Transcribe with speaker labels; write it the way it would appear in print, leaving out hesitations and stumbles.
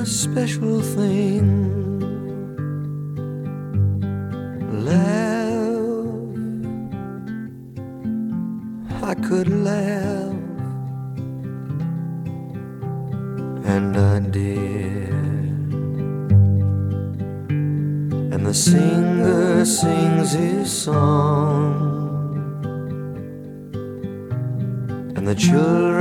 Speaker 1: a special thing. Laugh, I could laugh, and I did. And the singer sings his song, and the children